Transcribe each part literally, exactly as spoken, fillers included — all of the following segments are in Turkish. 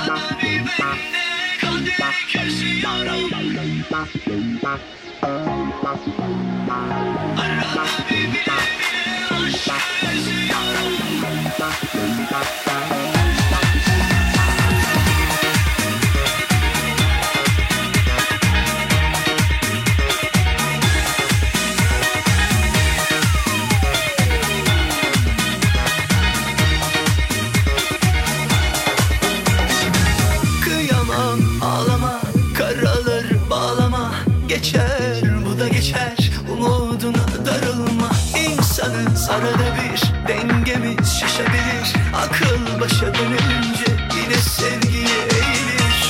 Kıyamam, ağlama, karaları bağlama. Geçer, bu da geçer, umuduna darılma. İnsanız arada bir, dengemiz şaşabilir. Akıl başa dönünce yine sevgiye eğilir.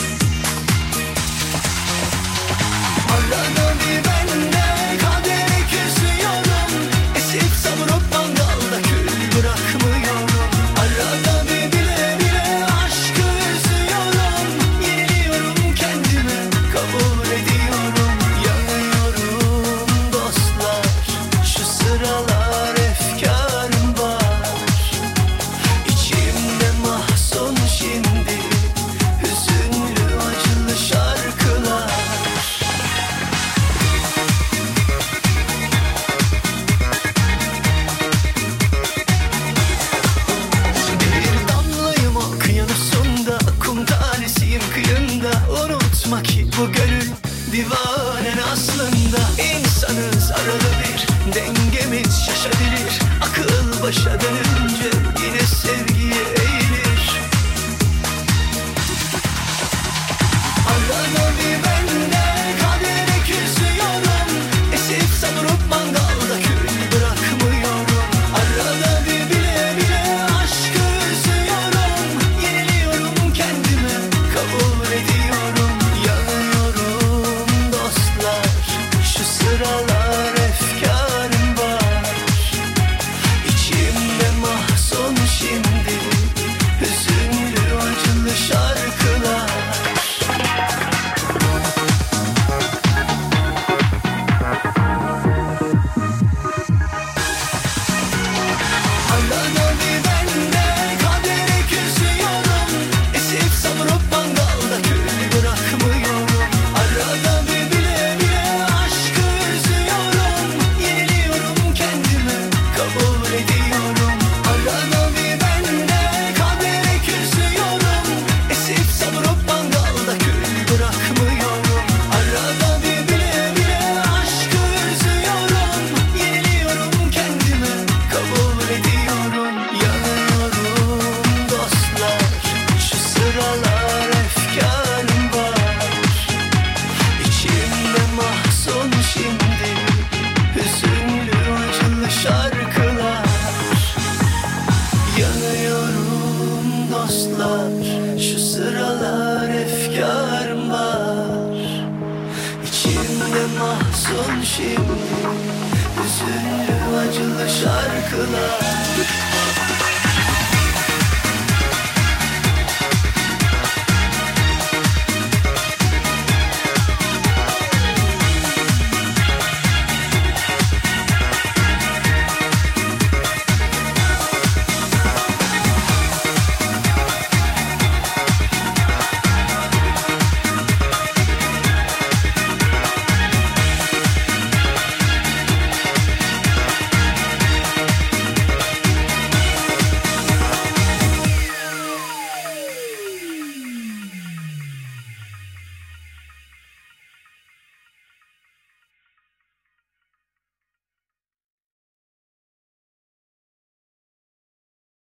Arada bir ben de kadere küsüyorum. Esip savurup mangalda kül bırakmıyorum. Arada bir bile bile aşkı üzüyorum. Yeniliyorum kendime, kabul ediyorum. Yanıyorum dostlar, şu sıralar efkarım var. İçimde mahzun şimdi, hüzünlü acılı şarkılar. Bir damlayım okyanusunda, kum tanesiyim kıyında. Unutma ki bu gönül divanen aslında. İnsanız arada bir, dengemiz şaşabilir. Akıl başa dönünce yine sevgiye eğilir. Arada bir ben de kadere küsüyorum. Esip savurup mangalda kül bırakmıyorum. Arada bir bile bile aşkı üzüyorum. Yeniliyorum kendime, kabul ediyorum. Yanıyorum dostlar, şu sıralar efkarım var. İçimde mahzun şimdi, hüzünlü acılı şarkılar. Arada bir ben de kadere küsüyorum. Esip savurup mangalda kül bırakmıyorum. Arada bir bile bile aşkı üzüyorum. Yeniliyorum kendime, kabul ediyorum. Arada bir ben de kadere küsüyorum. Esip savurup mangalda kül bırakmıyorum. Arada bir bile bile aşkı üzüyorum. Yeniliyorum kendime, kabul ediyorum. Yanıyorum dostlar, şu sıralar efkarım var. İçimde mahzun şimdi, hüzünlü acılı şarkılar. Yanıyorum dostlar, şu sıralar efkarım var. İçimde mahzun şimdi, hüzünlü acılı şarkılar.